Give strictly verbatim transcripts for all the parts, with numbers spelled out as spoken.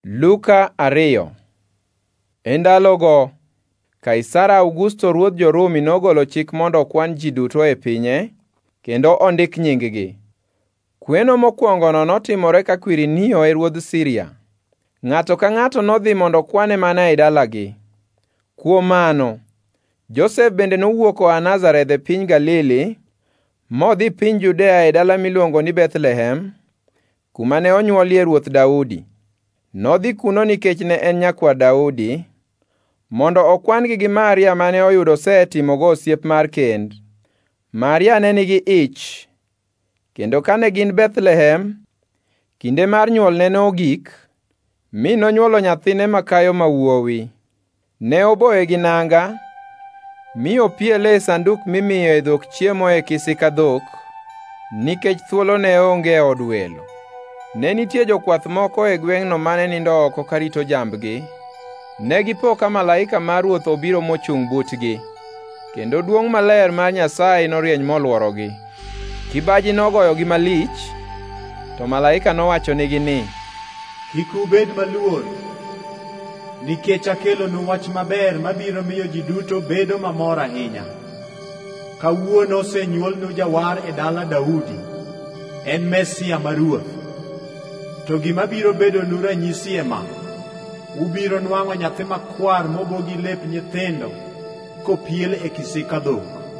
Luka ariyo. E ndalogo, Kaisara Augusto ruodh jo-Rumi nogolo chik mondo okwan ji duto e pinye, kendo ondik nying-gi. Kweno mokwongono notimore ka Kwirinio e ruodh Siria. Ng'ato ka ng'ato nodhi mondo okwane mana e dalagi. Kuom mano, Josef bende nowuok oa Nazareth e piny Galili, modhi piny Judea e dala miluongo ni Bethlehem, kuma ne onywolie Ruoth Daudi. Nodhi kuno nikech ne en nyakwar Daudi, mondo okwan-gi gi Maria mane oyudo osetimogo osiep mar kend. Maria ne nigi ich, kendo kane gin Bethlehem, kinde mar nywolne nogik, mi nonywolo nyathine makayo ma wuowi. Ne oboye gi nanga, mi opiele e sanduk mimiyo e dhok chiemo e kisika dhok, nikech thuolo ne onge e od welo. Ne nitie jokwath moko e gweng'no mane nindo oko karito jambgi. Ne gipo ka malaika mar Ruoth obiro mochungʼ butgi, kendo duongʼ maler mar Nyasaye norieny molworogi. Kibaji nogoyogi malich, to malaika nowachonegi ni, "Kik ubed maluor, nikech akelonu wach maber mabiro miyo ji duto bedo mamor ahinya. Kawuono osenywolnu jawar e dala Daudi, en Mesia ma Ruoth. To gima biro bedonu ranyisi ema: ubiro nwang'o nyathi makwar mobo gi lep nyithindo kopiel e kisika dhok."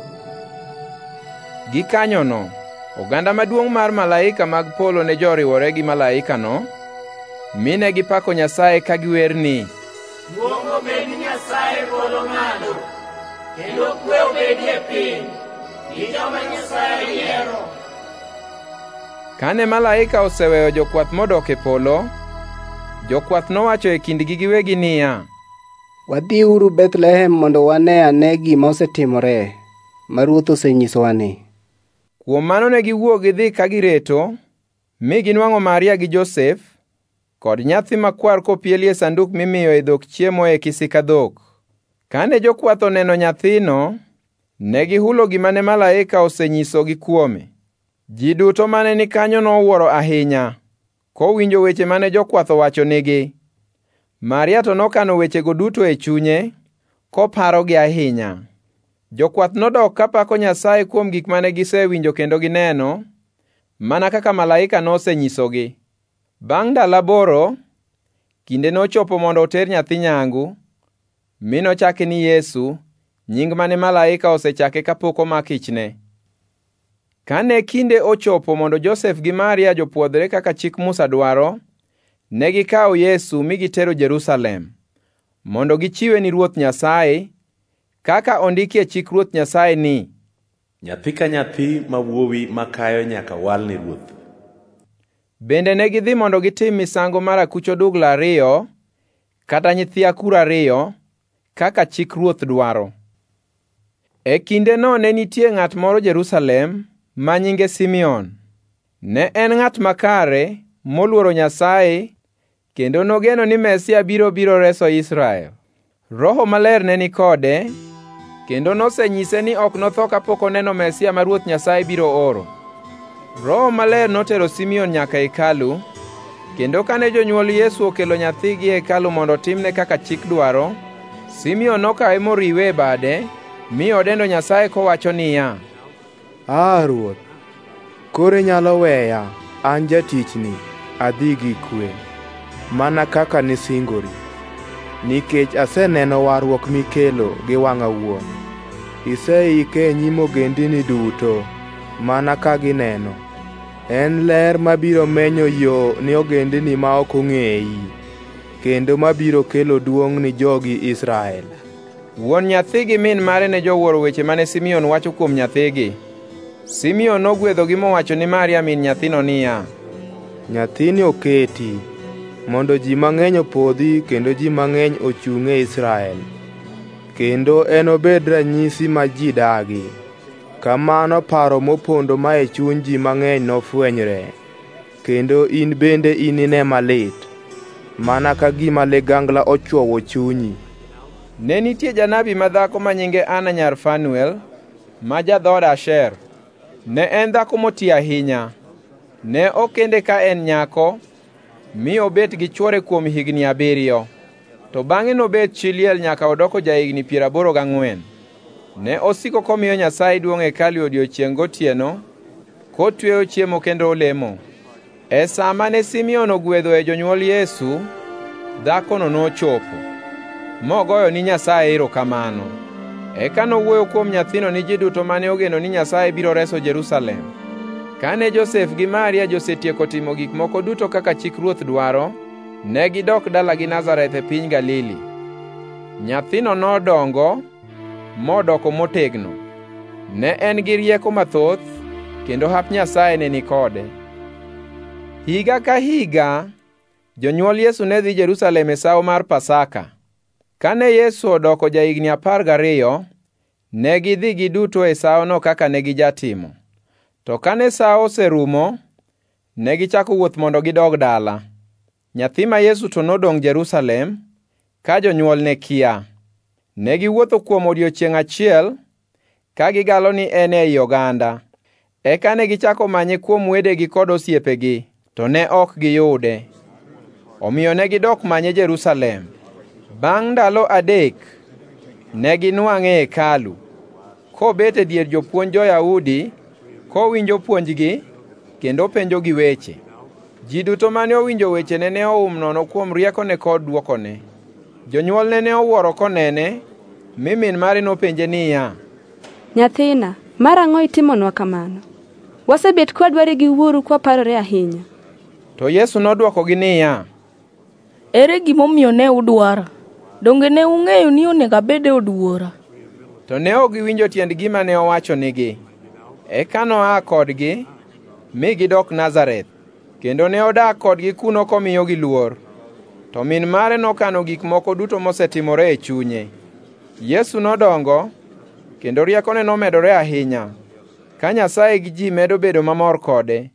Gikanyono, oganda maduongʼ mar malaika mag polo ne joriwore gi malaikano, mine gipako Nyasaye ka giwer ni, "Duong' obed ni Nyasaye polo malo, kendo kwe obedie piny gi joma Nyasaye yiero." Kane malaika oseweyo jokwath modok e polo, jokwath nowacho e kindgi giwegi niya, "Wadhiuru Bethlehem mondo wane ane gima osetimore, ma Ruoth osenyisowani." Kuom mano ne giwuok gidhi ka gireto, mi ginwang'o Maria gi Josef kod nyathi makwar kopielie e sanduk mimiyo e dhok chiemo e kisika dhok. Kane jokwath oneno nyathino, ne gihulo gima ne malaika osenyisogi kuome. Ji duto mane ni kanyo nowuoro ahinya, kowinjo weche mane jokwath owachonegi. Maria to nokano wechego duto e chunye, koparogi ahinya. Jokwath nodok kapako Nyasaye kuom gik mane gisewinjo kendo gineno, mana kaka malaika nosenyisogi. Bangʼ ndalo aboro, kinde nochopo mondo oter nyathi nyangu, mi nochake ni Yesu, nying mane malaika osechake kapok omak ichne. Kane kinde ochopo mondo Josef gi Maria jopwodhre kaka chik Musa dwaro, ne gikawo Yesu mi gitero Jerusalem, mondo gichiwe ni Ruoth Nyasaye, kaka ondiki e chik Ruoth Nyasaye ni, "Nyathi ka nyathi ma wuowi makayo nyaka wal ni Ruoth." Bende ne gidhi mondo gitim misango mar akuch odugla ariyo, kata nyithi akuru ariyo, kaka chik Ruoth dwaro. E kindeno ne nitie ng'at moro Jerusalem, ma nyinge Simeon. Ne en ng'at makare, moluoro Nyasaye, kendo nogeno ni Mesia biro biro reso Israel. Roho Maler ne ni kode, kendo nosenyise ni ok notho kapok oneno Mesia ma Ruoth Nyasaye biro oro. Roho Maler notero Simeon nyaka hekalu, kendo kane jonywol Yesu okelo nyathigi e hekalu mondo timne kaka chik dwaro, Simeon nokawe moriwe e bade, mi odendo Nyasaye kowacho niya, "Ah, Ruoth, koro inyalo weya an jatichni adhi gi kwe, mana kaka nisingori, nikech aseneno warruok mikelo gi wang'a wuon. Iseike e nyim ogendini duto, mana ka gineno. En ler mabiro menyo yo ni ogendini ma ok ong'eyi, kendo mabiro kelo duongʼ ni jogi Israel." Wuon nyathi gi min mare ne jowuoro weche mane Simeon wacho kuom nyathigi. Simeon nogwedhogi mowacho ni Maria min nyathino niya, "Nyathini oketi mondo ji mang'eny opodhi kendo ji mang'eny ochung' e Israel, kendo enobed ranyisi ma ji dagi. Kamano paro mopondo ma e chuny ji mang'eny nofwenyre, kendo in bende inine malit, mana ka gima ligangla ochwowo chunyi." Ne nitie janabi madhako ma nyinge Ana nyar Fanuel, ma jadhood Asher. Ne en dhako moti ahinya. Ne okende ka en nyako, mi obet gi chwore kuom higni abiriyo. To bang'e nobet chi liel nyaka odoko jahigni piero aboro gang'wen. Ne osiko komiyo Nyasaye duongʼ e hekalu odiechiengʼ gotieno, kotweyo chiemo kendo olemo. E sa mane Simeon ogwedho e jonyuol Yesu, dhakono nochopo, mogoyo ni Nyasaye erokamano. Eka nowuoyo kuom nyathino ni ji duto mane ogeno ni Nyasaye biro reso Jerusalem. Kane Josef gi Maria josetieko timo gik moko duto kaka chik Ruoth dwaro, ne gidok dalagi Nazareth e piny Galili. Nyathino nodongo modoko motegno. Ne en gi rieko mathoth, kendo hap Nyasaye ne ni kode. Higa ka higa, jonyuol Yesu ne dhi Jerusalem e sawo mar Pasaka. Kane Yesu odoko jahigni apar gariyo, ne gidhi giduto e sawono kaka ne gijatimo. To kane sawo oserumo, ne gichako wuoth mondo gidog dala. Nyathi ma Yesu to nodong Jerusalem, ka jonyuol ne kia. Ne giwuotho kuom odiechieng' achiel, ka gigalo ni en ei oganda. Eka ne gichako manye kuom wedegi kod osiepegi, to ne ok giyude. Omiyo ne gidok manye Jerusalem. Bang' ndalo adek, ne ginwang'e e hekalu, kobet e dier jopuonj jo-Yahudi, kowinjo puonjgi, kendo penjogi weche. Ji duto mane owinjo wechene ne oum nono kuom riekone kod dwokone. Jonyuolne ne owuoro konene, mi min mare nopenje niya, Nyathina, marang'o itimonwa kamano? Wasebet kwadwari gi wuoru kwaparore ahinya. To Yesu nodwokogi niya, Ere gimomiyo ne udwara? Donge ne ung'eyo ni onego abed od wuora? To ne ok giwinjo tiend gima ne owacho nigi. Eka noa kodgi, mi gidok Nazareth, kendo ne odak kodgi kuno komiyogi luor. To min mare nokano gik moko duto mosetimore e chunye. Yesu nodongo, kendo riekone nomedore ahinya, ka Nyasaye gi ji medo bedo mamor kode.